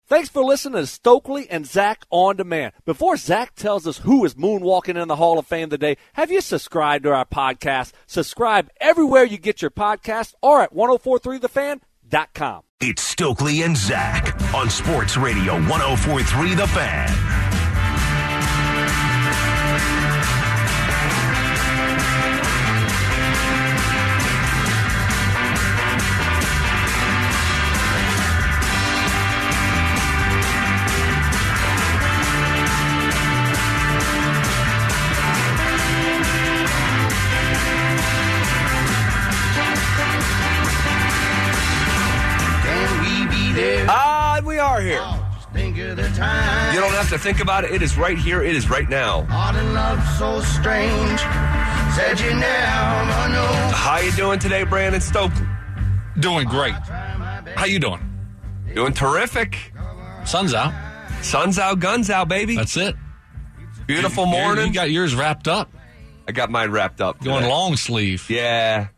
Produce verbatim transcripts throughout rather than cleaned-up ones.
Thanks for listening to Stokely and Zach On Demand. Before Zach tells us who is moonwalking in the Hall of Fame today, have you subscribed to our podcast? Subscribe everywhere you get your podcast or at ten forty-three the fan dot com. It's Stokely and Zach on Sports Radio ten forty-three The Fan. Ah, we are here. Think of the time. You don't have to think about it. It is right here. It is right now. Heart and love so strange. Said you never know. How you doing today, Brandon Stokely? Doing great. How you doing? Doing terrific. Sun's out. Sun's out, guns out, baby. That's it. Beautiful You- morning. You got yours wrapped up. I got mine wrapped up. Going today. long sleeve. Yeah.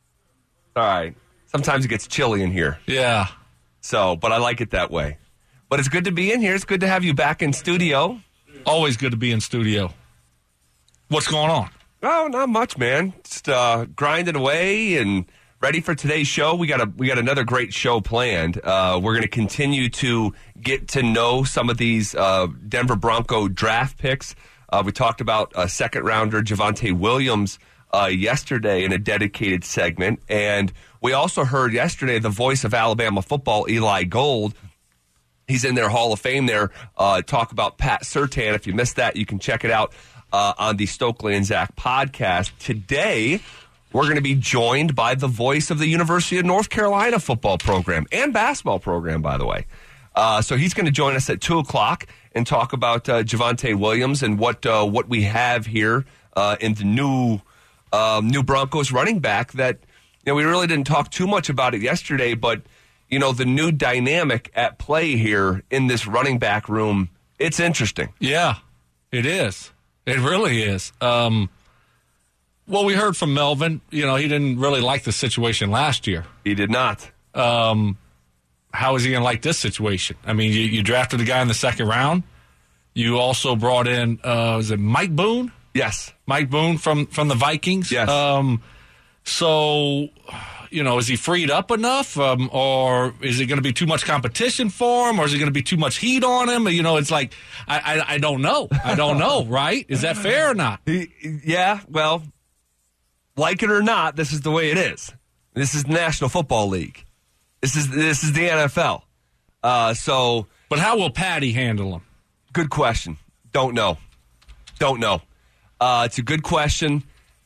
All right. Sometimes it gets chilly in here. Yeah. So, but I like it that way. But it's good to be in here. It's good to have you back in studio. Always good to be in studio. What's going on? Oh, not much, man. Just uh, grinding away and ready for today's show. We got a we got another great show planned. Uh, we're going to continue to get to know some of these uh, Denver Bronco draft picks. Uh, we talked about a second rounder, Javonte Williams, uh, yesterday in a dedicated segment, and we also heard yesterday the voice of Alabama football, Eli Gold. He's in their Hall of Fame there. Uh, talk about Pat Surtain. If you missed that, you can check it out uh, on the Stokely and Zach podcast. Today, we're going to be joined by the voice of the University of North Carolina football program and basketball program, by the way. Uh, so he's going to join us at two o'clock and talk about uh, Javonte Williams and what uh, what we have here uh, in the new um, new Broncos running back that, you know, we really didn't talk too much about it yesterday, but, you know, the new dynamic at play here in this running back room, it's interesting. Yeah, it is. It really is. Um, well, we heard from Melvin. You know, he didn't really like the situation last year. He did not. Um, how is he going to like this situation? I mean, you, you drafted a guy in the second round. You also brought in, uh, is it Mike Boone? Yes. Mike Boone from, from the Vikings. Yes. Um, so, you know, is he freed up enough? Um, or is it going to be too much competition for him? Or is it going to be too much heat on him? You know, it's like, I, I, I don't know. I don't know, right? Is that fair or not? He, yeah, well, like it or not, this is the way it is. This is the National Football League. This is this is the N F L. Uh, so, But how will Patty handle him? good question. Don't know. Don't know. Uh, it's a good question.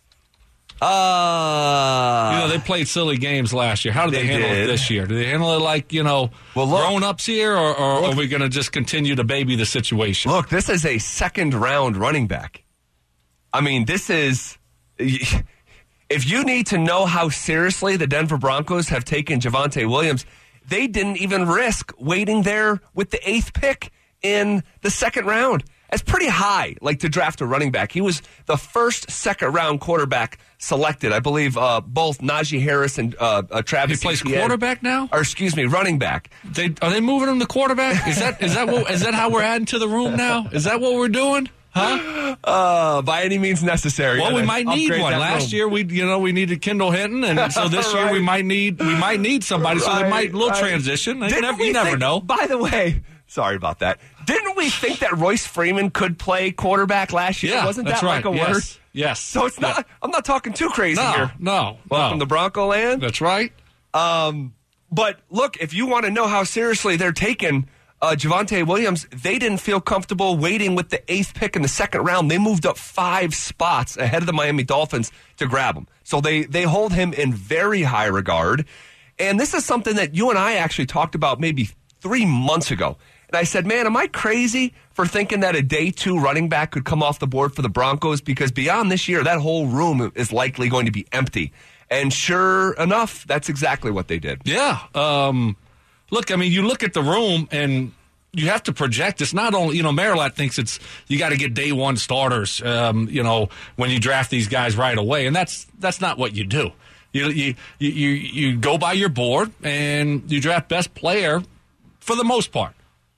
Uh, You know, they played silly games last year. How did they, They handle did. it this year? Do they handle it like, you know, Well, look- grown-ups here, or, or are we going to just continue to baby the situation? Look, this is a second-round running back. I mean, this is... If you need to know how seriously the Denver Broncos have taken Javonte Williams, they didn't even risk waiting there with the eighth pick in the second round. That's pretty high, like, to draft a running back. He was the first second-round quarterback selected. I believe uh, both Najee Harris and uh, uh, Travis He plays Etienne- quarterback now? Or, excuse me, running back. They, are they moving him to quarterback? Is that is that what, is that how we're adding to the room now? Is that what we're doing? Huh? Uh, by any means necessary. Well, we And might need upgrade one. that Last room. year, we you know we needed Kendall Hinton, and so this year we Right. might need we might need somebody. So there Right, might a little right. transition. You Didn't never, we you never think- know. By the way, sorry about that. Didn't we think that Royce Freeman could play quarterback last year? Yeah, Wasn't that's that right. like a yes. word? Yes. So it's not. Yeah. I'm not talking too crazy No, here. no, Welcome no. to Bronco Land. That's right. Um, but look, if you want to know how seriously they're taking uh, Javonte Williams, they didn't feel comfortable waiting with the eighth pick in the second round. They moved up five spots ahead of the Miami Dolphins to grab him. So they, they hold him in very high regard. And this is something that you and I actually talked about maybe three months ago. And I said, man, am I crazy for thinking that a day two running back could come off the board for the Broncos? Because beyond this year, that whole room is likely going to be empty. And sure enough, that's exactly what they did. Yeah. Um, look, I mean, you look at the room and you have to project. It's not only, you know, Marilat thinks it's, you got to get day one starters, um, you know, when you draft these guys right away. And that's, that's not what you do. You, you, you, you, you go by your board and you draft best player for the most part.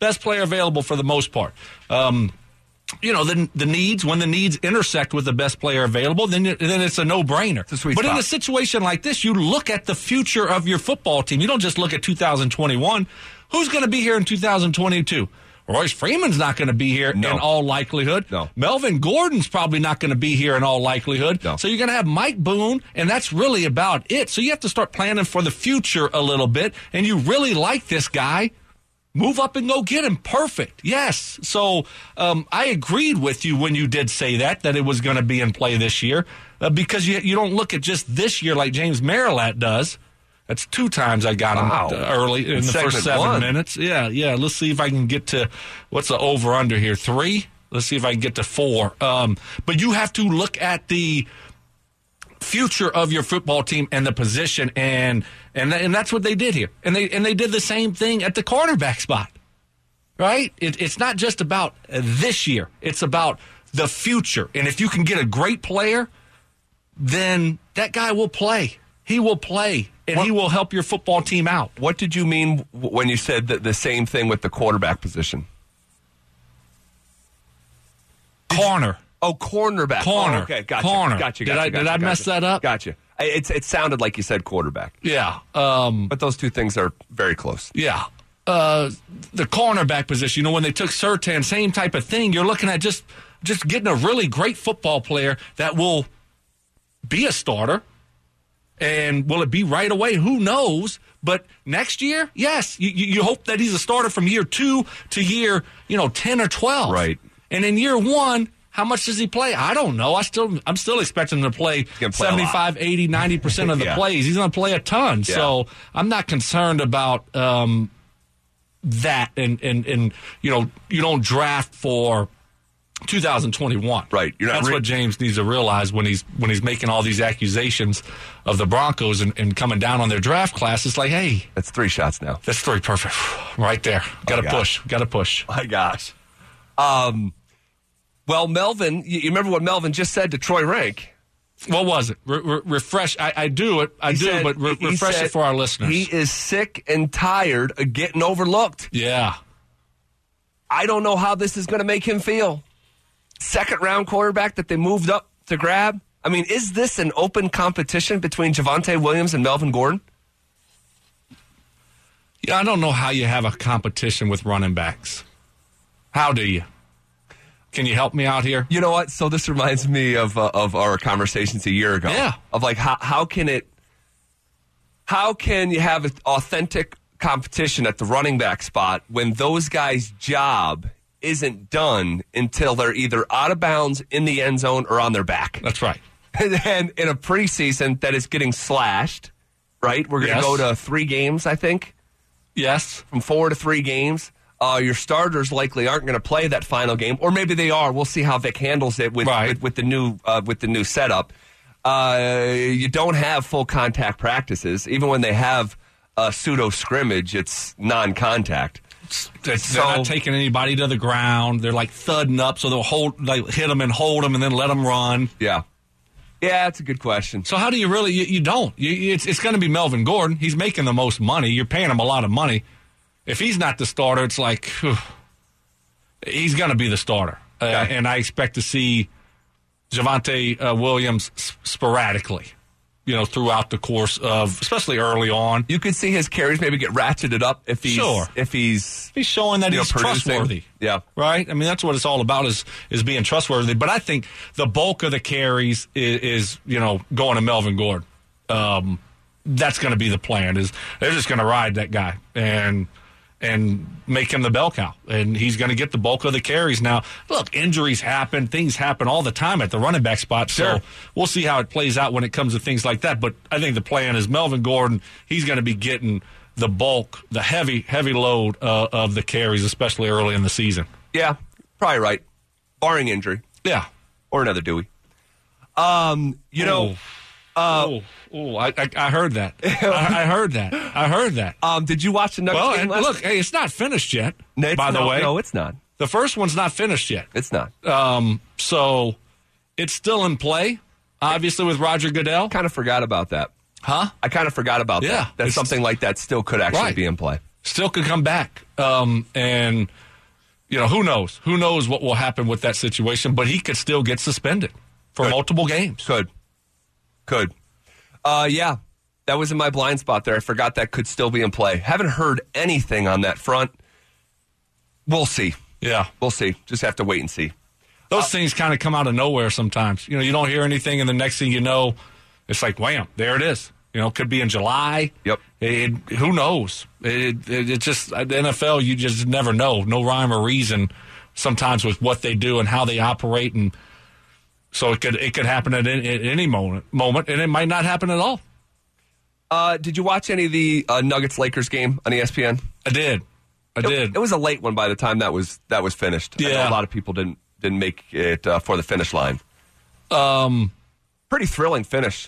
best player available for the most part. Um, you know, the, the needs, when the needs intersect with the best player available, then, then it's a no-brainer. It's a sweet but spot. in a situation like this, you look at the future of your football team. You don't just look at two thousand twenty-one. Who's going to be here in two thousand twenty-two? Royce Freeman's not going to be here No. in all likelihood. No. Melvin Gordon's probably not going to be here in all likelihood. No. So you're going to have Mike Boone, and that's really about it. So you have to start planning for the future a little bit, and you really like this guy. Move up and go get him. Perfect. Yes. So um, I agreed with you when you did say that, that it was going to be in play this year, uh, because you, you don't look at just this year like James Marilat does. That's two times I got him Wow. early in In the first segment seven one. minutes. Yeah, yeah. Let's see if I can get to, what's the over-under here? Three? Let's see if I can get to four. Um, but you have to look at the future of your football team and the position, and and and that's what they did here. And they and they did the same thing at the cornerback spot, right? It, it's not just about this year. It's about the future. And if you can get a great player, then that guy will play. He will play, and What- he will help your football team out. What did you mean w- when you said that the same thing with the quarterback position? Corner. Oh, cornerback. Corner. Oh, okay, gotcha. Corner. Gotcha. Did gotcha, I- did gotcha, I mess gotcha. that up? Gotcha. I- It's, it sounded like you said quarterback, Yeah. Um, but those two things are very close. Yeah. Uh, the cornerback position, you know, when they took Surtain, same type of thing. You're looking at just just getting a really great football player that will be a starter. And will it be right away? Who knows? But next year, yes, you, you you hope that he's a starter from year two to year, you know, ten or twelve. Right. And in year one, how much does he play? I don't know. I still, I'm still expecting him to play, gonna play a lot. seventy-five, eighty, ninety percent of the Yeah. plays. He's going to play a ton. Yeah. So I'm not concerned about um, that. And, and, and, you know, you don't draft for two thousand twenty-one. Right. You're not That's re- what James needs to realize when he's when he's making all these accusations of the Broncos and, and coming down on their draft class. It's like, hey, That's three shots now. that's three perfect. Right there. Got to Oh, push. Got to push. My gosh. Um. Well, Melvin, you, you remember what Melvin just said to Troy Rank? What was it? Re- re- refresh. I, I do it. I He do, said- but re- he refresh said it for our listeners. He is sick and tired of getting overlooked. yeah. I don't know how this is going to make him feel. Second round quarterback that they moved up to grab. I mean, is this an open competition between Javonte Williams and Melvin Gordon? Yeah, I don't know how you have a competition with running backs. How do you? Can you help me out here? You know what? So this reminds me of uh, of our conversations a year ago. Yeah. Of like how how can it how can you have an authentic competition at the running back spot when those guys' job isn't done until they're either out of bounds in the end zone or on their back? That's right. And then in a preseason that is getting slashed, right? We're going to Yes. go to three games, I think, Yes. from four to three games. Uh, your starters likely aren't going to play that final game, or maybe they are. We'll see how Vic handles it with Right. with, with the new uh, with the new setup. Uh, you don't have full contact practices, even when they have a pseudo scrimmage. It's non-contact. They're So- not taking anybody to the ground. They're like thudding up, so they'll hold, like hit them and hold them, and then let them run. Yeah, yeah, that's a good question. So how do you really? You, you don't. You, it's it's going to be Melvin Gordon. He's making the most money. You're paying him a lot of money. If he's not the starter, it's like whew, he's going to be the starter. Uh, Okay. And I expect to see Javonte uh, Williams s- sporadically, you know, throughout the course of, especially early on. You could see his carries maybe get ratcheted up if he's Sure. if he's He's showing that you know, he's producing. trustworthy. Yeah. Right? I mean, that's what it's all about is is being trustworthy. But I think the bulk of the carries is, is you know, going to Melvin Gordon. Um, that's going to be the plan. Is they're just going to ride that guy and and make him the bell cow, and he's going to get the bulk of the carries. Now, look, injuries happen, things happen all the time at the running back spot. Sure. So we'll see how it plays out when it comes to things like that. But I think the plan is Melvin Gordon. He's going to be getting the bulk, the heavy, heavy load uh, of the carries, especially early in the season. Yeah, probably right. Barring injury Yeah. or another Dewey. Um, you know, uh, oh, oh, I, I, I heard that. I, I heard that. I heard that. um, did you watch the Nuggets Well, game and last look, hey, it's not finished yet. No, it's by the not. way, No, it's not. the first one's not finished yet. It's not. Um, so it's still in play, obviously, with Roger Goodell. Kind of forgot about that. Huh? I kind of forgot about Yeah, that. That it's- something like that still could actually Right. be in play. Still could come back. Um, and, you know, who knows? Who knows what will happen with that situation, but he could still get suspended for Could. multiple games. Could. Could. Uh, yeah, that was in my blind spot there. I forgot that could still be in play. Haven't heard anything on that front. We'll see. Yeah. We'll see. Just have to wait and see. Those uh, things kind of come out of nowhere sometimes. You know, you don't hear anything, and the next thing you know, it's like, wham, there it is. You know, it could be in July. Yep. It, who knows? It, it, it just, the N F L, you just never know. No rhyme or reason sometimes with what they do and how they operate. And so it could it could happen at any, at any moment, moment, and it might not happen at all. Uh, did you watch any of the uh, Nuggets-Lakers game on E S P N? I did. I it, did. It was a late one by the time that was that was finished. Yeah. I know a lot of people didn't didn't make it uh, for the finish line. Um, Pretty thrilling finish.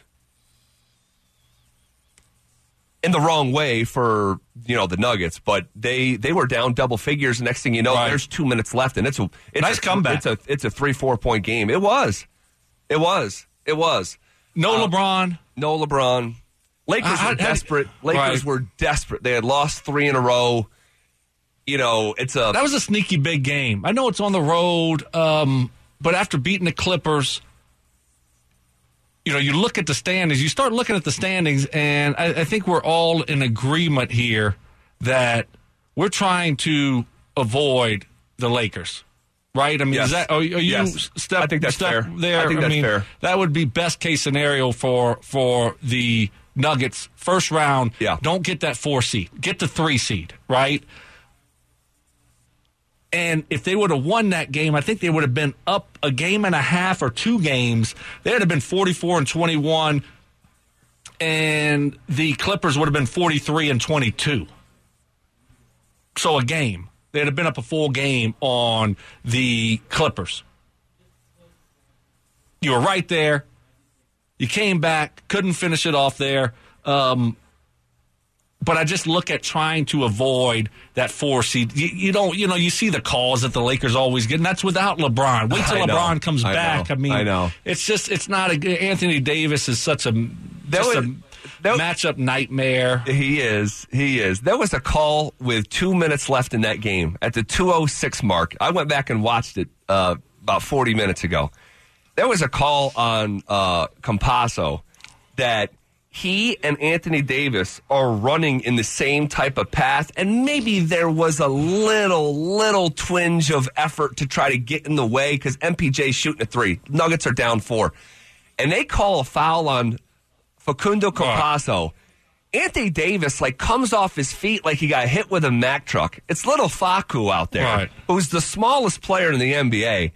In the wrong way for, you know, the Nuggets, but they, they were down double figures. Next thing you know, right. there's two minutes left, and it's a it's nice a, comeback. It's a it's a three four point game. It was, it was, it was. No uh, LeBron. No LeBron. Lakers I, I, were desperate. I, Lakers right. were desperate. They had lost three in a row. You know, it's a that was a sneaky big game. I know it's on the road, um, but after beating the Clippers. You know, you look at the standings, you start looking at the standings, and I, I think we're all in agreement here that we're trying to avoid the Lakers, right? I mean, yes. is that, are, are you yes. step, I think that's step fair. there? I think that's mean, fair. That would be best case scenario for for the Nuggets. First round, yeah. Don't get that four seed. Get the three seed, right? And if they would have won that game, I think they would have been up a game and a half or two games. They would have been forty-four and twenty-one, and the Clippers would have been forty-three and twenty-two. So a game. They'd have been up a full game on the Clippers. You were right there. You came back, couldn't finish it off there. Um, But I just look at trying to avoid that four seed. You, you don't, you know, you see the calls that the Lakers always get, and that's without LeBron. Wait till I know. LeBron comes I back. know. I mean, I know. It's just, it's not a. Anthony Davis is such a, just was, a that, matchup nightmare. He is. He is. There was a call with two minutes left in that game at the two oh six mark. I went back and watched it uh, about forty minutes ago. There was a call on uh, Campasso that he and Anthony Davis are running in the same type of path, and maybe there was a little, little twinge of effort to try to get in the way because M P J's shooting a three. Nuggets are down four. And they call a foul on Facundo Campasso. Right. Anthony Davis, like, comes off his feet like he got hit with a Mack truck. It's little Facu out there, right. who's the smallest player in the N B A.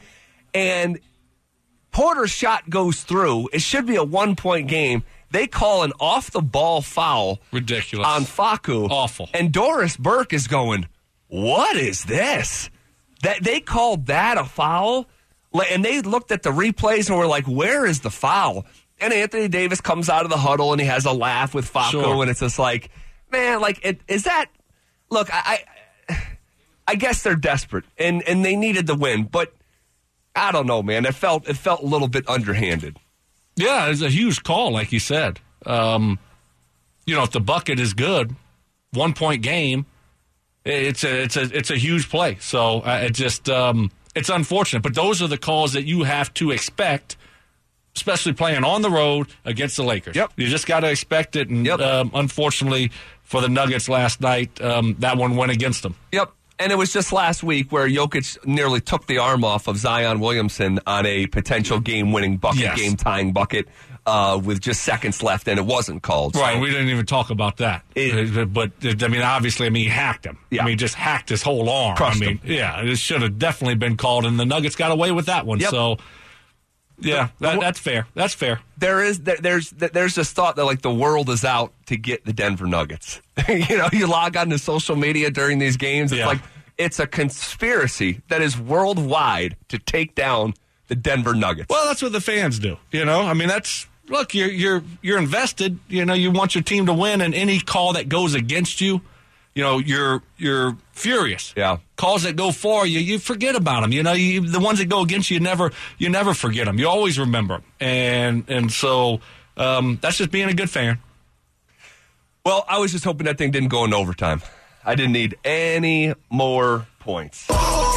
And Porter's shot goes through. It should be a one-point game. They call an off-the-ball foul. Ridiculous. On Facu. Awful. And Doris Burke is going, what is this? That they called that a foul? And they looked at the replays and were like, where is the foul? And Anthony Davis comes out of the huddle and he has a laugh with Facu, sure. and it's just like, man, like, it, is that... Look, I, I I guess they're desperate, and, and they needed the win, but I don't know, man. It felt, it felt a little bit underhanded. Yeah, it's a huge call, like you said. Um, you know, if the bucket is good, one point game, it's a it's a it's a huge play. So uh, it just um, it's unfortunate, but those are the calls that you have to expect, especially playing on the road against the Lakers. Yep, you just got to expect it. And yep. um, unfortunately for the Nuggets last night, um, that one went against them. Yep. And it was just last week where Jokic nearly took the arm off of Zion Williamson on a potential game-winning bucket, yes. game-tying bucket uh, with just seconds left, and it wasn't called. Right, so. we didn't even talk about that. It, but, I mean, obviously, I mean, he hacked him. Yeah. I mean, just hacked his whole arm. Crushed I mean, him. yeah, it should have definitely been called, and the Nuggets got away with that one. Yep. So, yeah, that, that's fair. That's fair. There is there, there's there's this thought that, like, the world is out to get the Denver Nuggets. You know, you log on to social media during these games, it's yeah. like, it's a conspiracy that is worldwide to take down the Denver Nuggets. Well, that's what the fans do. You know, I mean, that's look, you're you're you're invested. You know, you want your team to win, and any call that goes against you, you know, you're you're furious. Yeah, calls that go for you, you forget about them. You know, you, the ones that go against you, you never you never forget them. You always remember them, and and so um, that's just being a good fan. Well, I was just hoping that thing didn't go into overtime. I didn't need any more points.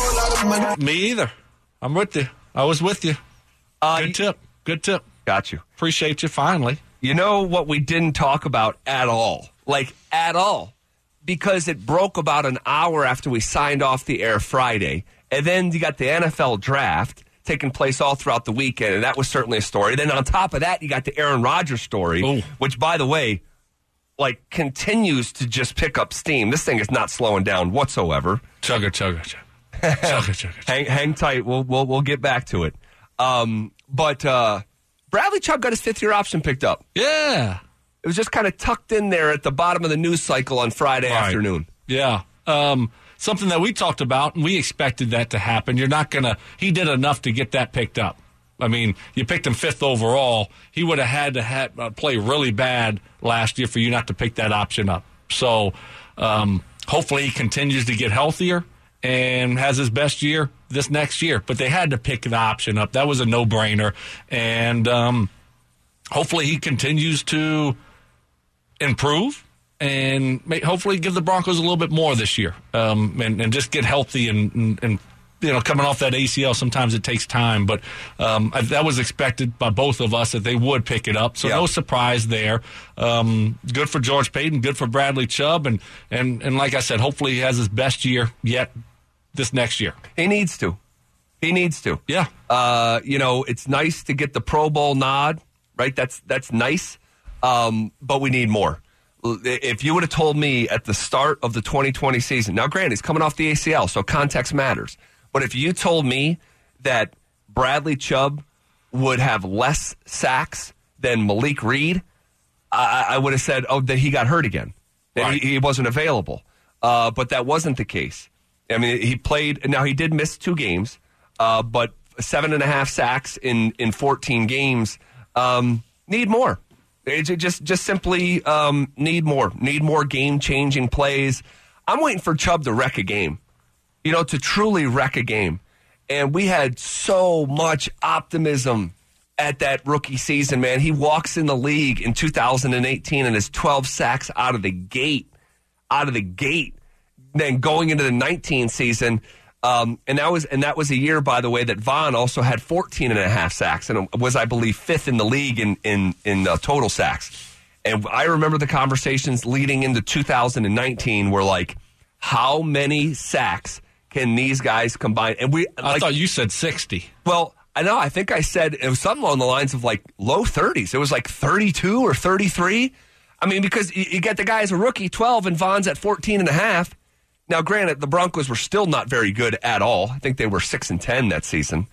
Me either. I'm with you. I was with you. Uh, Good tip. Good tip. Got you. Appreciate you finally. You know what we didn't talk about at all? Like, at all. Because it broke about an hour after we signed off the air Friday. And then you got the N F L draft taking place all throughout the weekend, and that was certainly a story. Then on top of that, you got the Aaron Rodgers story, Ooh. which, by the way, like continues to just pick up steam. This thing is not slowing down whatsoever. Chugga, chugga, chugga. chugga, chugga. hang, hang tight. We'll, we'll we'll get back to it. Um, but uh, Bradley Chubb got his fifth-year option picked up. Yeah. It was just kind of tucked in there at the bottom of the news cycle on Friday Right. afternoon. Yeah. Um, something that we talked about, and we expected that to happen. You're not going to – he did enough to get that picked up. I mean, you picked him fifth overall. He would have had to have, uh, play really bad last year for you not to pick that option up. So um, hopefully he continues to get healthier and has his best year this next year. But they had to pick the option up. That was a no-brainer. And um, hopefully he continues to improve and may, hopefully give the Broncos a little bit more this year, um, and, and just get healthy and, and, and you know, coming off that A C L, sometimes it takes time, but um, I, that was expected by both of us that they would pick it up. So yep. no surprise there. Um, good for George Paton, good for Bradley Chubb, and, and and like I said, hopefully he has his best year yet this next year. He needs to. He needs to. Yeah. Uh, you know, it's nice to get the Pro Bowl nod, right? That's that's nice, um, but we need more. If you would have told me at the start of the twenty twenty season, now granted, he's coming off the A C L, so context matters. But if you told me that Bradley Chubb would have less sacks than Malik Reed, I, I would have said, oh, that he got hurt again. And right. he, he wasn't available. Uh, but that wasn't the case. I mean, he played, now he did miss two games, uh, but seven and a half sacks in, in fourteen games. Um, need more. It just, just simply um, need more. Need more game-changing plays. I'm waiting for Chubb to wreck a game. You know, to truly wreck a game. And we had so much optimism at that rookie season, man. He walks in the league in two thousand eighteen and has twelve sacks out of the gate. Out of the gate. Then going into the nineteen season, um, and that was and that was a year, by the way, that Vaughn also had fourteen and a half sacks and was, I believe, fifth in the league in, in, in uh, total sacks. And I remember the conversations leading into two thousand nineteen were like, how many sacks can these guys combine? And we, I like, thought you said sixty. Well, I know. I think I said it was something along the lines of like low thirties. It was like thirty-two or thirty-three. I mean, because you, you get the guy as a rookie, twelve, and Vaughn's at fourteen and a half. Now, granted, the Broncos were still not very good at all. I think they were six and ten that season.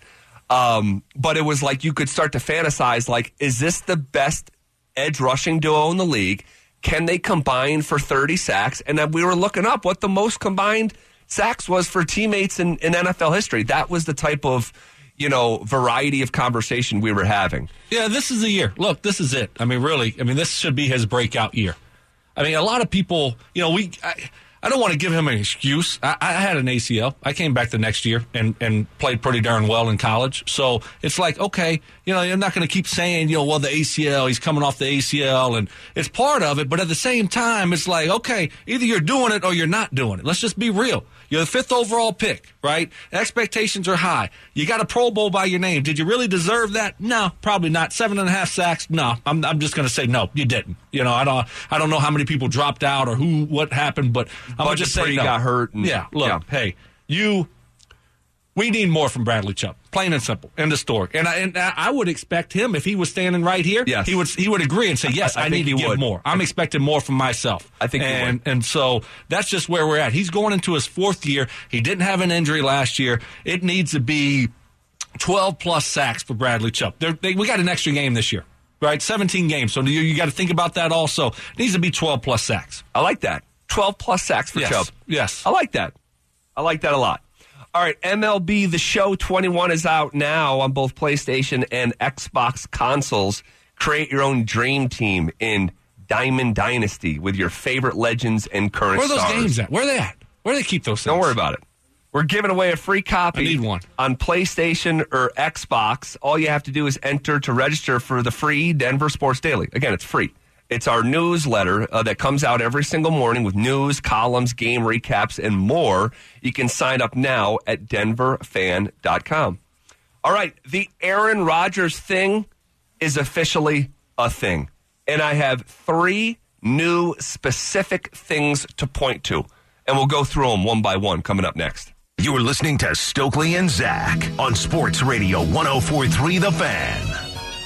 Um, but it was like you could start to fantasize, like, is this the best edge rushing duo in the league? Can they combine for thirty sacks? And then we were looking up what the most combined sacks was for teammates in, in N F L history. That was the type of, you know, variety of conversation we were having. Yeah, this is the year. Look, this is it. I mean, really, I mean, this should be his breakout year. I mean, a lot of people, you know, we... I, I don't want to give him an excuse. I, I had an A C L. I came back the next year and, and played pretty darn well in college. So it's like, okay, you know, you're not going to keep saying, you know, well, the A C L, he's coming off the A C L, and it's part of it. But at the same time, it's like, okay, either you're doing it or you're not doing it. Let's just be real. You're the fifth overall pick, right? Expectations are high. You got a Pro Bowl by your name. Did you really deserve that? No, probably not. Seven and a half sacks? No. I'm I'm just going to say no, you didn't. You know, I don't I don't know how many people dropped out or who what happened, but I'm going to just say no. got hurt. And, yeah, look, yeah. hey, you. We need more from Bradley Chubb, plain and simple. End of story. And I, and I would expect him, if he was standing right here, yes. he would he would agree and say, yes, I, I, I need to give would. more. I'm expecting more from myself. I think and, he would. And so that's just where we're at. He's going into his fourth year. He didn't have an injury last year. It needs to be twelve-plus sacks for Bradley Chubb. They, we got an extra game this year, right? seventeen games. So you, you got to think about that also. It needs to be twelve-plus sacks. I like that. twelve-plus sacks for yes. Chubb. Yes. I like that. I like that a lot. All right, M L B The Show twenty-one is out now on both PlayStation and Xbox consoles. Create your own dream team in Diamond Dynasty with your favorite legends and current stars. Where are those stars. games at? Where are they at? Where do they keep those things? Don't worry about it. We're giving away a free copy I need one. on PlayStation or Xbox. All you have to do is enter to register for the free Denver Sports Daily. Again, it's free. It's our newsletter uh, that comes out every single morning with news, columns, game recaps, and more. You can sign up now at denver fan dot com. All right, the Aaron Rodgers thing is officially a thing. And I have three new specific things to point to. And we'll go through them one by one coming up next. You're listening to Stokely and Zach on Sports Radio one oh four point three The Fan.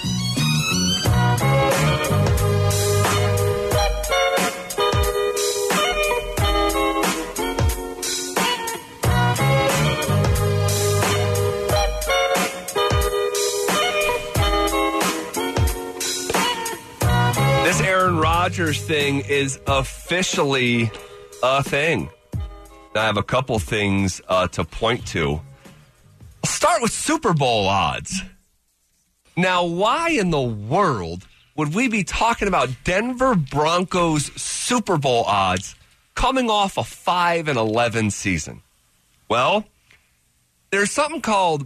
This Aaron Rodgers thing is officially a thing. I have a couple things uh, to point to. I'll start with Super Bowl odds. Now, why in the world would we be talking about Denver Broncos Super Bowl odds coming off a five and eleven season? Well, there's something called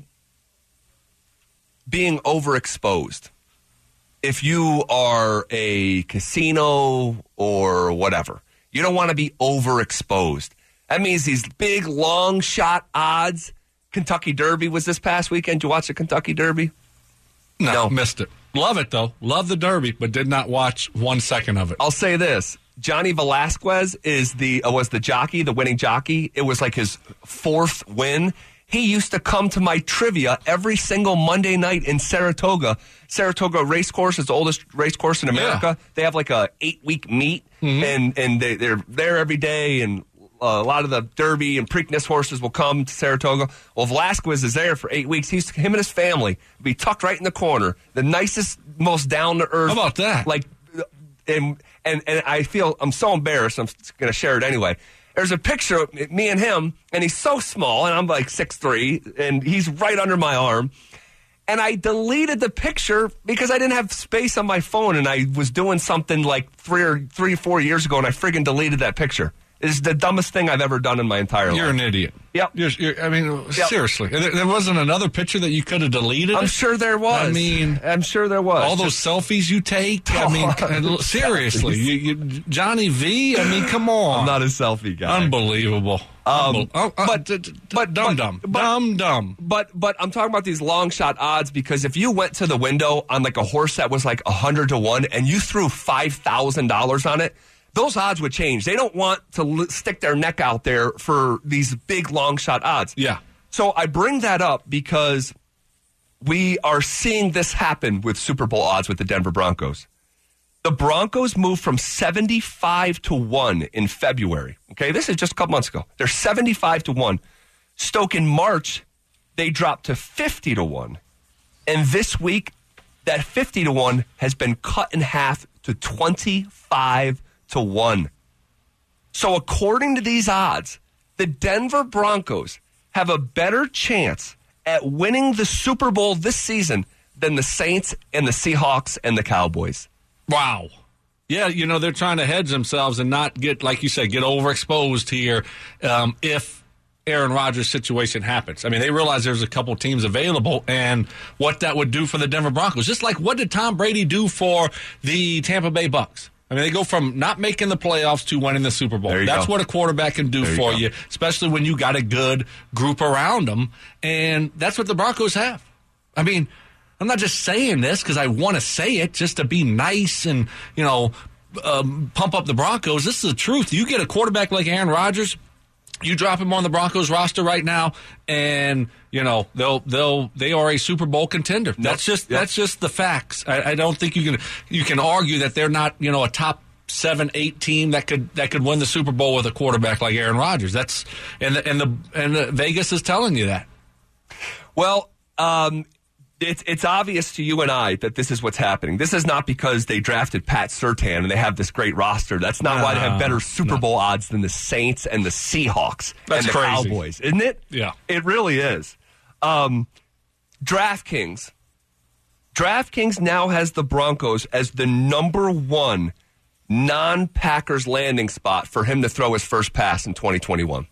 being overexposed. If you are a casino or whatever, you don't want to be overexposed. That means these big, long shot odds. Kentucky Derby was this past weekend. Did you watch the Kentucky Derby? No, No. missed it. Love it, though. Love the Derby, but did not watch one second of it. I'll say this. Johnny Velasquez is the uh, was the jockey, the winning jockey. It was like his fourth win. He used to come to my trivia every single Monday night in Saratoga. Saratoga Racecourse is the oldest racecourse in America. Yeah. They have like a eight-week meet, Mm-hmm. and, and they, they're there every day, and uh, a lot of the Derby and Preakness horses will come to Saratoga. Well, Velasquez is there for eight weeks. He's him and his family will be tucked right in the corner. The nicest, most down-to-earth. How about that? Like, and, and, and I feel, I'm so embarrassed, I'm going to share it anyway. There's a picture of me and him, and he's so small, and I'm like six three, and he's right under my arm. And I deleted the picture because I didn't have space on my phone, and I was doing something like three or three or four years ago, and I friggin' deleted that picture. It's the dumbest thing I've ever done in my entire You're life. an idiot. Yep. You're, you're, I mean, seriously. There, there wasn't another picture that you could have deleted? I'm sure there was. I mean, I'm sure there was. all those selfies you take? I mean, seriously. You, you, Johnny V? I mean, come on. I'm not a selfie guy. Unbelievable. Um, Unbel- oh, uh, but- d- d- but- dumb, but- dumb. but- dumb, dumb. But but I'm talking about these long shot odds because if you went to the window on like a horse that was like one hundred to one and you threw five thousand dollars on it, those odds would change. They don't want to li- stick their neck out there for these big long shot odds. Yeah. So I bring that up because we are seeing this happen with Super Bowl odds with the Denver Broncos. The Broncos moved from seventy-five to one in February. Okay, this is just a couple months ago. They're seventy-five to one. Stoke in March, they dropped to fifty to one. And this week, that fifty to one has been cut in half to twenty-five to one. So according to these odds, the Denver Broncos have a better chance at winning the Super Bowl this season than the Saints and the Seahawks and the Cowboys. Wow. Yeah, you know, they're trying to hedge themselves and not get, like you said, get overexposed here um, if Aaron Rodgers' situation happens. I mean, they realize there's a couple teams available and what that would do for the Denver Broncos. Just like what did Tom Brady do for the Tampa Bay Bucks? I mean, they go from not making the playoffs to winning the Super Bowl. That's go. what a quarterback can do There you for go. you, especially when you got a good group around them. And that's what the Broncos have. I mean, I'm not just saying this because I want to say it just to be nice and, you know, um, pump up the Broncos. This is the truth. You get a quarterback like Aaron Rodgers, you drop him on the Broncos roster right now, and you know they'll they'll they are a Super Bowl contender. That's just Yep. that's just the facts. I, I don't think you can you can argue that they're not you know a top seven eight team that could that could win the Super Bowl with a quarterback like Aaron Rodgers. That's and the, and the and the, Vegas is telling you that. Well, um, it's it's obvious to you and I that this is what's happening. This is not because they drafted Pat Surtain and they have this great roster. That's not why they have better Super no. Bowl odds than the Saints and the Seahawks That's and the crazy. Cowboys, isn't it? Yeah. It really is. Um, DraftKings. DraftKings now has the Broncos as the number one non-Packers landing spot for him to throw his first pass in twenty twenty-one.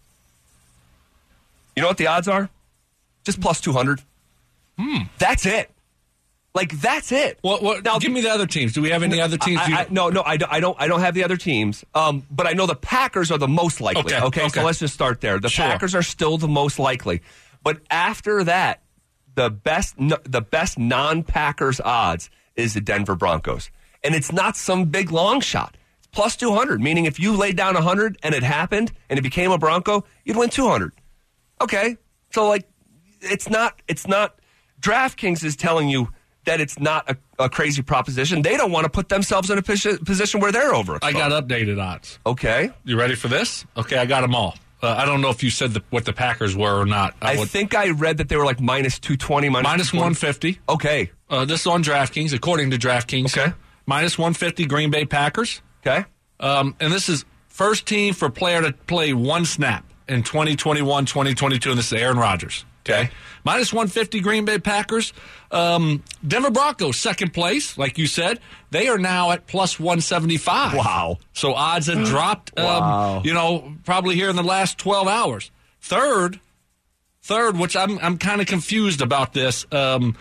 You know what the odds are? Just plus two hundred. Hmm. That's it. Like, that's it. Well, well, now, give me the other teams. Do we have any other teams? I, I, no, no, I don't, I don't. I don't have the other teams. Um, but I know the Packers are the most likely. Okay, Okay, okay. so let's just start there. The Sure. Packers are still the most likely, but after that, the best, the best non-Packers odds is the Denver Broncos, and it's not some big long shot. It's plus two hundred, meaning if you laid down one hundred and it happened and it became a Bronco, you'd win two hundred. Okay, so like, it's not, it's not. DraftKings is telling you that it's not a, a crazy proposition. They don't want to put themselves in a posi- position where they're over. I got updated odds. Okay. You ready for this? Okay, I got them all. Uh, I don't know if you said the, what the Packers were or not. I, I would, think I read that they were like minus two twenty, minus, minus one fifty. Okay. Uh, this is on DraftKings, according to DraftKings. Okay. Minus one fifty Green Bay Packers. Okay. Um, and this is first team for player to play one snap in twenty twenty-one, twenty twenty-two, and this is Aaron Rodgers. Okay. Minus one fifty Green Bay Packers. Um, Denver Broncos, second place, like you said. They are now at plus one seventy-five. Wow. So odds have dropped, um, Wow. you know, probably here in the last twelve hours. Third, third, which I'm I'm kind of confused about this, um,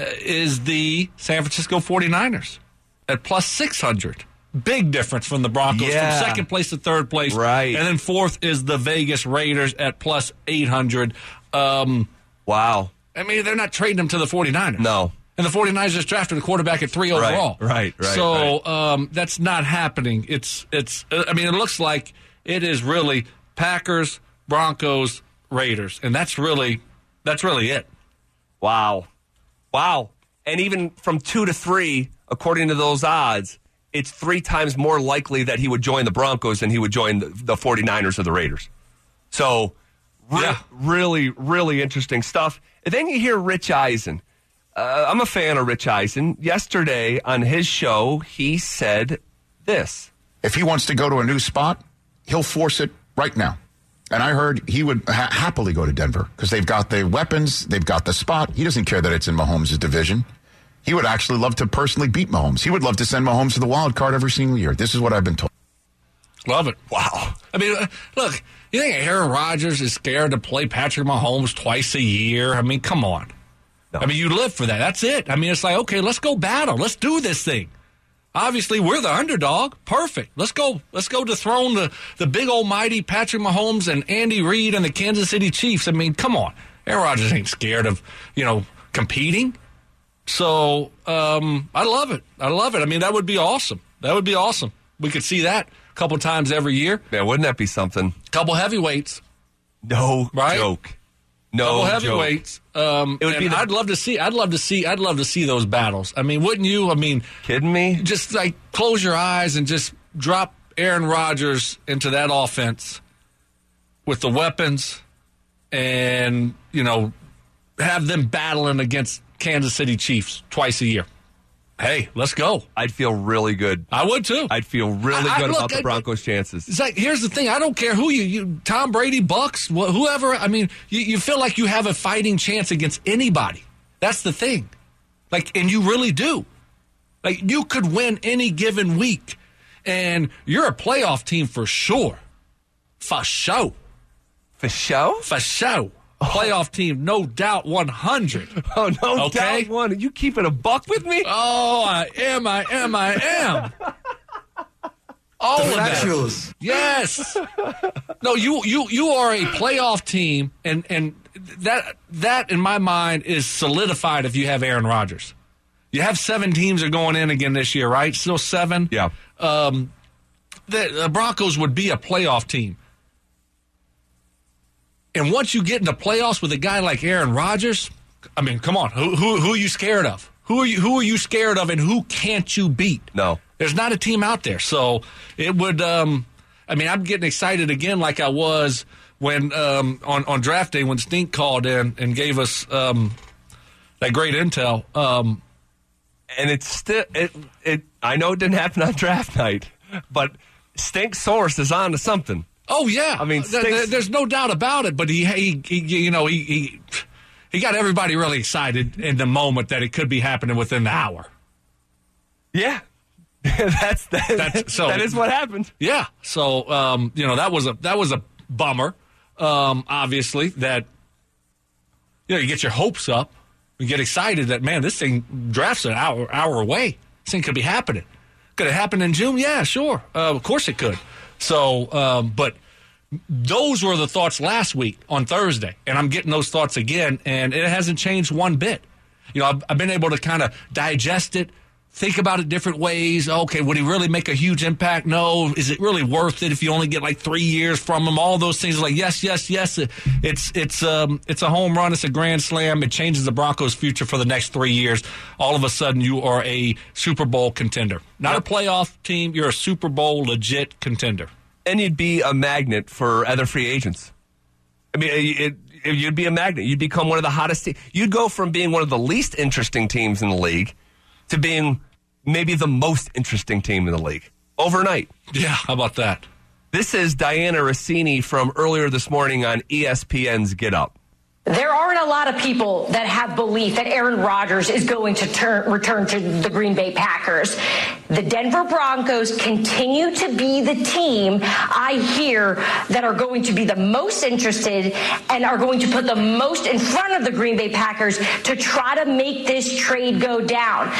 is the San Francisco forty-niners at plus six hundred. Big difference from the Broncos, Yeah. from second place to third place. Right. And then fourth is the Vegas Raiders at plus eight hundred. Um, Wow. I mean, they're not trading them to the forty-niners. No. And the forty-niners just drafted a quarterback at three Right, overall. right, right, So right. Um, that's not happening. It's, it's. uh, I mean, it looks like it is really Packers, Broncos, Raiders. And that's really, that's really it. Wow. Wow. And even from two to three, according to those odds, it's three times more likely that he would join the Broncos than he would join the, the forty-niners or the Raiders. So, re- Yeah. really, really interesting stuff. And then you hear Rich Eisen. Uh, I'm a fan of Rich Eisen. Yesterday on his show, he said this. If he wants to go to a new spot, he'll force it right now. And I heard he would ha- happily go to Denver because they've got the weapons, they've got the spot. He doesn't care that it's in Mahomes' division. He would actually love to personally beat Mahomes. He would love to send Mahomes to the wild card every single year. This is what I've been told. Love it. Wow. I mean, uh, look, you think Aaron Rodgers is scared to play Patrick Mahomes twice a year? I mean, come on. No. I mean, you live for that. That's it. I mean, it's like, okay, let's go battle. Let's do this thing. Obviously, we're the underdog. Perfect. Let's go. Let's go dethrone the, the big almighty Patrick Mahomes and Andy Reid and the Kansas City Chiefs. I mean, come on. Aaron Rodgers ain't scared of, you know, competing. So um, I love it. I love it. I mean, that would be awesome. That would be awesome. We could see that a couple times every year. Man, wouldn't that be something? Couple heavyweights. No Right? joke. No Couple joke. heavyweights. Um, It would and be the- I'd love to see. I'd love to see. I'd love to see those battles. I mean, wouldn't you? I mean, Kidding me? just like close your eyes and just drop Aaron Rodgers into that offense with the weapons, and you know, have them battling against Kansas City Chiefs twice a year. Hey, let's go. I'd feel really good. I would too. I'd feel really I- I- good look, about the I- Broncos' chances. It's like, here's the thing. I don't care who you, you Tom Brady, Bucks, wh- whoever. I mean, you, you feel like you have a fighting chance against anybody. That's the thing. Like, and you really do. Like, you could win any given week, and you're a playoff team for sure. For sure. For show? For sure. Playoff team, no doubt, one hundred. Oh, no Okay. doubt one. You keeping a buck with me? Oh, I am, I am, I am. All of that. Yes. No, you you you are a playoff team, and and that that in my mind is solidified if you have Aaron Rodgers. You have seven teams are going in again this year, right? Still seven. Yeah. Um, the, the Broncos would be a playoff team. And once you get into playoffs with a guy like Aaron Rodgers, I mean, come on, who who, who are you scared of? Who are you who are you scared of, and who can't you beat? No. There's not a team out there. So it would, um, I mean, I'm getting excited again like I was when um, on, on draft day when Stink called in and gave us um, that great intel. Um, And it's still, it, it, I know it didn't happen on draft night, but Stink Source is on to something. oh, yeah. I mean, There- Stink's- there- there's no doubt about it. But he, he, he you know, he, he, he got everybody really excited in the moment that it could be happening within the hour. Yeah. that's, that, That's- so- that is what happened. Yeah. So, um, you know, that was a that was a bummer. Um, obviously, that you know you get your hopes up, We get excited that, man, this thing drafts an hour hour away. This thing could be happening. Could it happen in June? Yeah, sure. Uh, of course it could. So, um, but those were the thoughts last week on Thursday, and I'm getting those thoughts again, and it hasn't changed one bit. You know, I've, I've been able to kind of digest it, think about it different ways. Okay, would he really make a huge impact? No. Is it really worth it if you only get like three years from him? All those things, like yes, yes, yes. It's it's um it's a home run. It's a grand slam. It changes the Broncos' future for the next three years. All of a sudden, you are a Super Bowl contender, not yep. a playoff team. You're a Super Bowl legit contender, and you'd be a magnet for other free agents. I mean, it, it, you'd be a magnet. You'd become one of the hottest teams. You'd go from being one of the least interesting teams in the league to being maybe the most interesting team in the league overnight. Yeah, how about that? This is Diana Rossini from earlier this morning on E S P N's Get Up. There aren't a lot of people that have belief that Aaron Rodgers is going to turn, return to the Green Bay Packers. The Denver Broncos continue to be the team I hear that are going to be the most interested and are going to put the most in front of the Green Bay Packers to try to make this trade go down.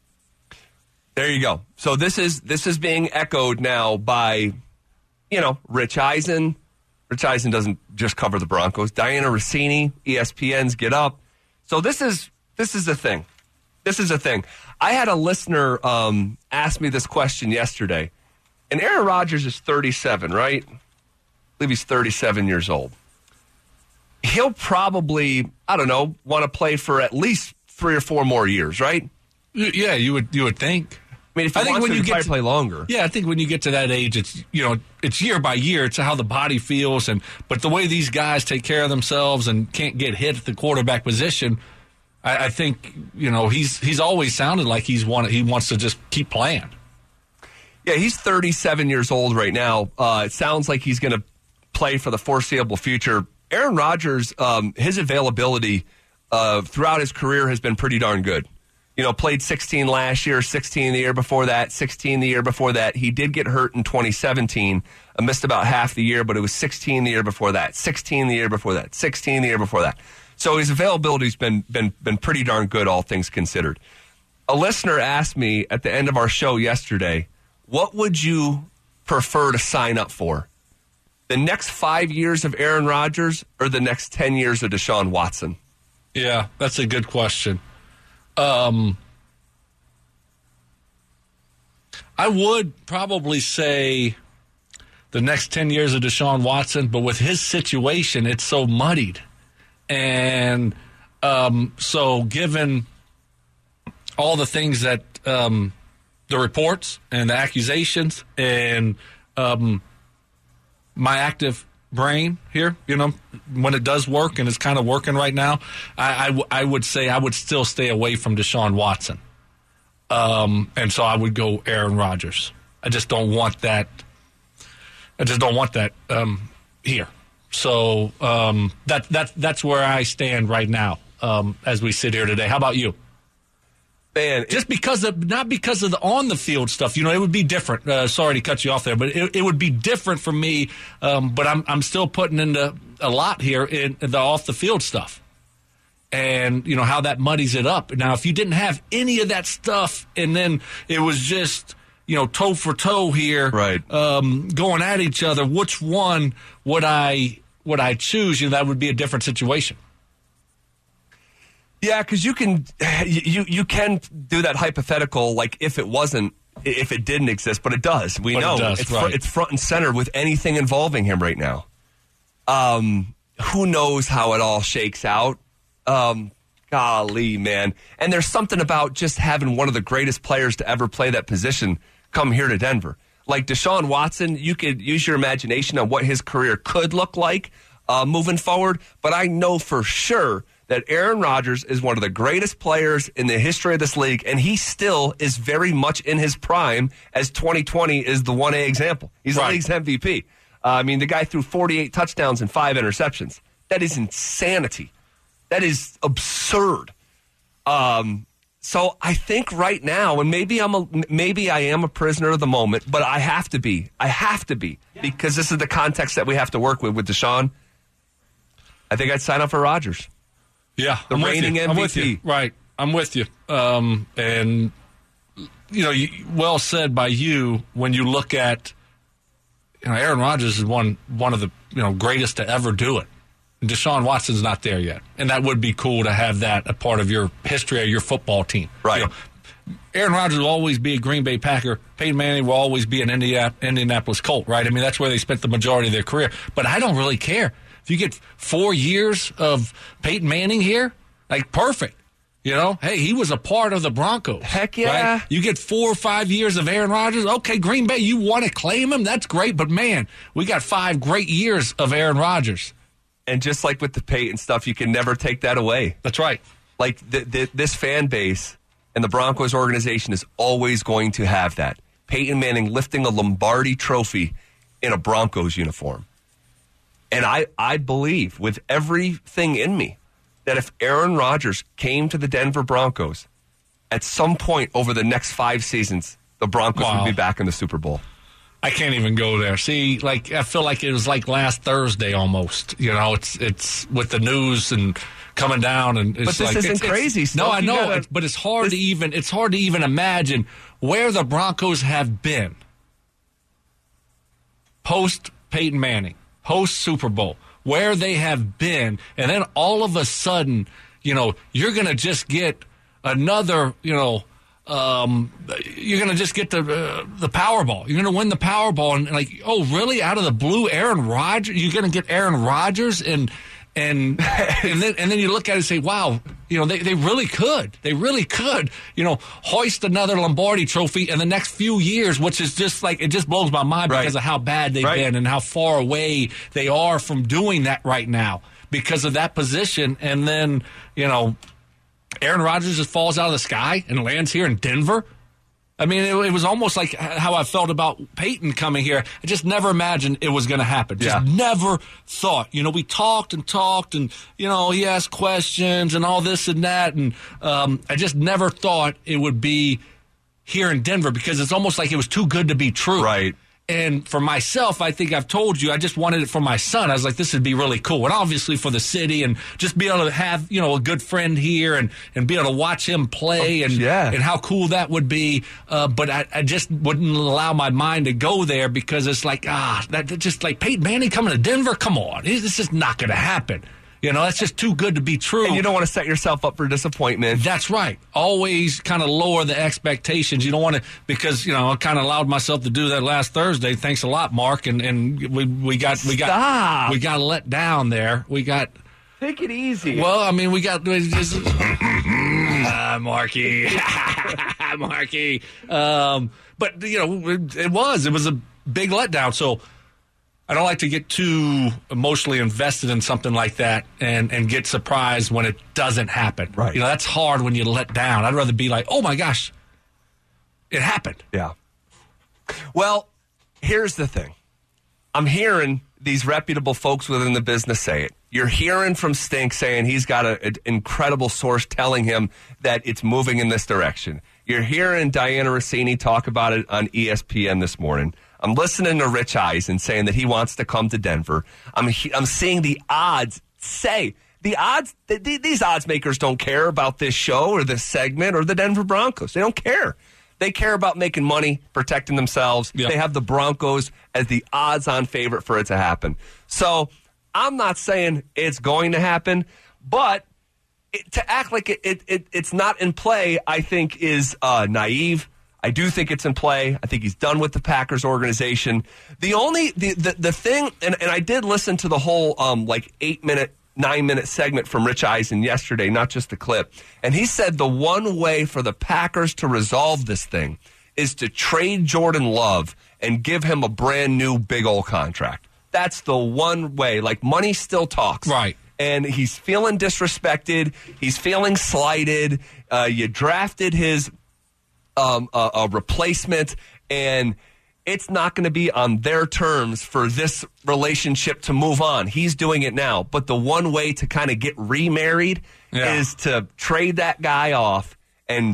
There you go. So this is this is being echoed now by, you know, Rich Eisen. Rich Eisen doesn't just cover the Broncos. Diana Rossini, E S P N's Get Up. So this is this is the thing. This is the thing. I had a listener um, ask me this question yesterday. And Aaron Rodgers is thirty-seven, right? I believe he's thirty-seven years old. He'll probably, I don't know, want to play for at least three or four more years, right? Yeah, you would you would think. I mean, if I think when you get to play longer, yeah, I think when you get to that age, it's you know, it's year by year. It's how the body feels, and but the way these guys take care of themselves and can't get hit at the quarterback position, I, I think you know he's he's always sounded like he's want he wants to just keep playing. Yeah, he's thirty-seven years old right now. Uh, it sounds like he's going to play for the foreseeable future. Aaron Rodgers, um, his availability uh, throughout his career has been pretty darn good. You know, played sixteen last year, sixteen the year before that, sixteen the year before that. He did get hurt in twenty seventeen. I missed about half the year, but it was sixteen the year before that, sixteen the year before that, sixteen the year before that. So his availability's been been been pretty darn good, all things considered. A listener asked me at the end of our show yesterday, what would you prefer to sign up for? The next five years of Aaron Rodgers or the next ten years of Deshaun Watson? Yeah, that's a good question. Um, I would probably say the next ten years of Deshaun Watson, but with his situation, it's so muddied. And um, so given all the things that um, the reports and the accusations and um, my active brain here, you know, when it does work, and it's kind of working right now, I, I, w- I would say I would still stay away from Deshaun Watson. Um, and so I would go Aaron Rodgers. I just don't want that. I just don't want that um, here. So um, that that that's where I stand right now um, as we sit here today. How about you? Man, just because of not because of the on the field stuff, you know, it would be different. Uh, sorry to cut you off there, but it, it would be different for me. Um, but I'm I'm still putting into a lot here in the off the field stuff, and you know how that muddies it up. Now, if you didn't have any of that stuff, and then it was just you know toe for toe here, right, um, going at each other, which one would I would I choose? You know, that would be a different situation. Yeah, because you can you you can do that hypothetical like if it wasn't if it didn't exist, but it does. We but know it does, it's right. fr- it's front and center with anything involving him right now. Um, who knows how it all shakes out? Um, golly, man! And there's something about just having one of the greatest players to ever play that position come here to Denver, like Deshaun Watson. You could use your imagination on what his career could look like uh, moving forward, but I know for sure that Aaron Rodgers is one of the greatest players in the history of this league, and he still is very much in his prime, as twenty twenty is the one A example. He's right. the league's M V P. Uh, I mean, the guy threw forty-eight touchdowns and five interceptions. That is insanity. That is absurd. Um, so I think right now, and maybe I'm a, maybe I am a prisoner of the moment, but I have to be. I have to be, yeah. because this is the context that we have to work with with Deshaun. I think I'd sign up for Rodgers. Yeah, the I'm reigning with you. M V P. I'm with you. Right, I'm with you. Um, and you know, you, well said by you when you look at, you know, Aaron Rodgers is one one of the you know greatest to ever do it. Deshaun Watson's not there yet, and that would be cool to have that a part of your history of your football team. Right. You know, Aaron Rodgers will always be a Green Bay Packer. Peyton Manning will always be an Indianapolis Colt, right? I mean, that's where they spent the majority of their career. But I don't really care. If you get four years of Peyton Manning here, like, perfect. You know, hey, he was a part of the Broncos. Heck yeah. Right? You get four or five years of Aaron Rodgers. Okay, Green Bay, you want to claim him? That's great. But, man, we got five great years of Aaron Rodgers. And just like with the Peyton stuff, you can never take that away. That's right. Like, th- th- this fan base and the Broncos organization is always going to have that. Peyton Manning lifting a Lombardi trophy in a Broncos uniform. And I, I believe with everything in me that if Aaron Rodgers came to the Denver Broncos, at some point over the next five seasons, the Broncos Wow. would be back in the Super Bowl. I can't even go there. See, like, I feel like it was like last Thursday almost. You know, it's it's with the news and coming down, and it's But this like, isn't it's, crazy it's, stuff. No, I You know, gotta- it's, but it's hard this- to even it's hard to even imagine where the Broncos have been post Peyton Manning, post Super Bowl, where they have been, and then all of a sudden, you know, you're going to just get another, you know. Um, you're going to just get the uh, the Powerball. You're going to win the Powerball, and like, oh, really? Out of the blue, Aaron Rodgers? You're going to get Aaron Rodgers, and and and then and then you look at it and say, wow, you know, they, they really could, they really could, you know, hoist another Lombardi trophy in the next few years, which is just like, it just blows my mind Right. because of how bad they've Right. been and how far away they are from doing that right now because of that position, and then you know. Aaron Rodgers just falls out of the sky and lands here in Denver. I mean, it, it was almost like how I felt about Peyton coming here. I just never imagined it was going to happen. Just Yeah. never thought. You know, we talked and talked, and, you know, he asked questions and all this and that, and um, I just never thought it would be here in Denver because it's almost like it was too good to be true. Right. And for myself, I think I've told you, I just wanted it for my son. I was like, this would be really cool. And obviously for the city and just be able to have, you know, a good friend here and, and be able to watch him play and, yeah. and how cool that would be. Uh, but I, I just wouldn't allow my mind to go there because it's like, ah, that that just like Peyton Manning coming to Denver. Come on. This is not going to happen. You know, that's just too good to be true. And you don't want to set yourself up for disappointment. That's right. Always kind of lower the expectations. You don't want to, because, you know, I kind of allowed myself to do that last Thursday. Thanks a lot, Mark. And, and we, we got, we got, Stop. we got let down there. We got, Take it easy. well, I mean, we got, we just, ah, Marky, Marky. Um, but, you know, it, it was, it was a big letdown. So, I don't like to get too emotionally invested in something like that and, and get surprised when it doesn't happen. Right. You know, that's hard when you let down. I'd rather be like, oh, my gosh, it happened. Yeah. Well, here's the thing. I'm hearing these reputable folks within the business say it. You're hearing from Stink saying he's got an incredible source telling him that it's moving in this direction. You're hearing Diana Rossini talk about it on E S P N this morning. I'm listening to Rich Eisen saying that he wants to come to Denver. I'm I'm seeing the odds say the odds. Th- th- these odds makers don't care about this show or this segment or the Denver Broncos. They don't care. They care about making money, protecting themselves. Yep. They have the Broncos as the odds-on favorite for it to happen. So I'm not saying it's going to happen, but it, to act like it, it, it it's not in play, I think, is uh, naive. I do think it's in play. I think he's done with the Packers organization. The only the the, the thing, and, and I did listen to the whole um, like eight minute, nine minute segment from Rich Eisen yesterday, not just the clip. And he said the one way for the Packers to resolve this thing is to trade Jordan Love and give him a brand new big old contract. That's the one way. Like, money still talks. Right. And he's feeling disrespected. He's feeling slighted. Uh, you drafted his Um, a, a replacement, and it's not going to be on their terms for this relationship to move on. He's doing it now, but the one way to kind of get remarried Yeah. is to trade that guy off and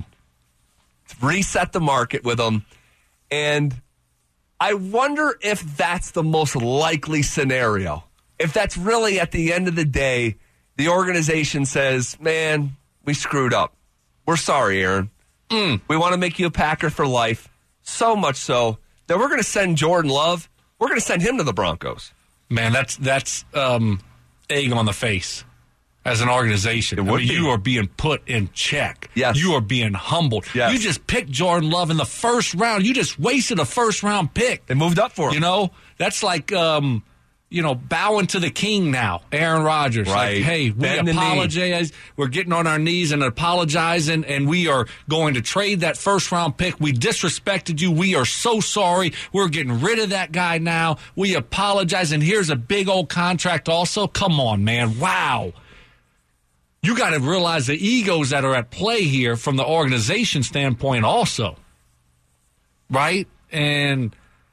reset the market with him. And I wonder if that's the most likely scenario. If that's really, at the end of the day, the organization says, man, we screwed up. We're sorry, Aaron. Mm. We want to make you a Packer for life. So much so that we're going to send Jordan Love. We're going to send him to the Broncos. Man, that's that's um, egg on the face as an organization. It I would mean, be. you are being put in check. Yes. You are being humbled. Yes. You just picked Jordan Love in the first round. You just wasted a first-round pick. They moved up for him. You know, that's like, um, you know, bowing to the king now, Aaron Rodgers. Right. Like, hey, we Bend the knee. apologize. We're getting on our knees and apologizing, and we are going to trade that first-round pick. We disrespected you. We are so sorry. We're getting rid of that guy now. We apologize, and here's a big old contract also. Come on, man. Wow. You got to realize the egos that are at play here from the organization standpoint also. Right? And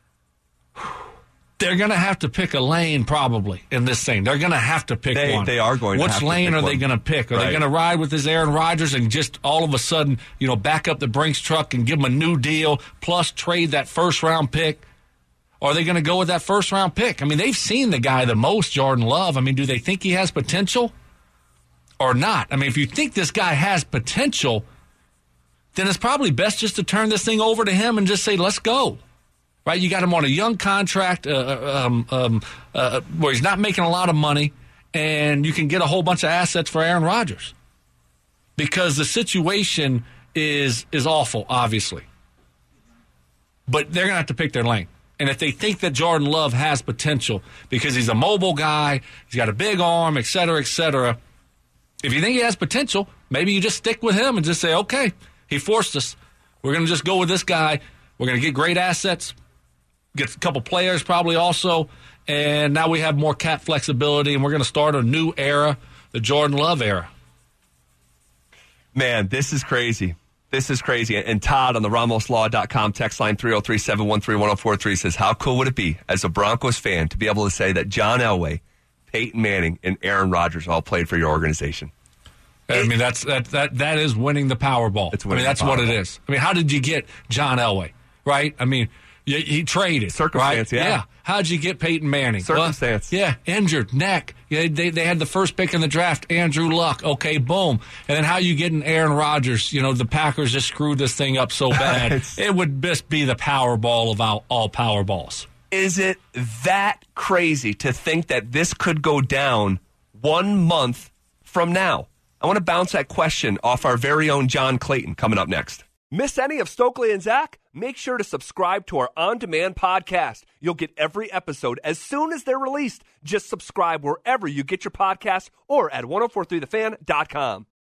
they're going to have to pick a lane probably in this thing. They're going to have to pick They- one. they are going to Which have to lane pick are they one. going to pick? Are Right. they going to ride with this Aaron Rodgers and just all of a sudden, you know, back up the Brinks truck and give him a new deal plus trade that first-round pick? Or are they going to go with that first-round pick? I mean, they've seen the guy the most, Jordan Love. I mean, do they think he has potential or not? I mean, if you think this guy has potential, then it's probably best just to turn this thing over to him and just say, let's go. Right? You got him on a young contract uh, um, um, uh, where he's not making a lot of money, and you can get a whole bunch of assets for Aaron Rodgers. Because the situation is is awful, obviously. But they're going to have to pick their lane. And if they think that Jordan Love has potential because he's a mobile guy, he's got a big arm, et cetera, et cetera, if you think he has potential, maybe you just stick with him and just say, okay, he forced us. We're going to just go with this guy. We're going to get great assets, get a couple players probably also, and now we have more cap flexibility, and we're going to start a new era, the Jordan Love era. Man, this is crazy. This is crazy. And Todd on the Ramos Law dot com text line three oh three, seven one three, one oh four three says, how cool would it be as a Broncos fan to be able to say that John Elway, Peyton Manning, and Aaron Rodgers all played for your organization? I mean, that's that that that is winning the Powerball. It's I winning mean, that's the what it Powerball. is. I mean, how did you get John Elway, right? I mean, he, he traded, Circumstance, right? yeah. How'd you get Peyton Manning? Circumstance. Well, yeah, injured, neck. Yeah, they they had the first pick in the draft, Andrew Luck. Okay, boom. And then how you getting Aaron Rodgers? You know, the Packers just screwed this thing up so bad. It's- It would just be the Powerball of all, all Powerballs. Is it that crazy to think that this could go down one month from now? I want to bounce that question off our very own John Clayton coming up next. Miss any of Stokely and Zach? Make sure to subscribe to our on-demand podcast. You'll get every episode as soon as they're released. Just subscribe wherever you get your podcasts or at ten forty-three the fan dot com.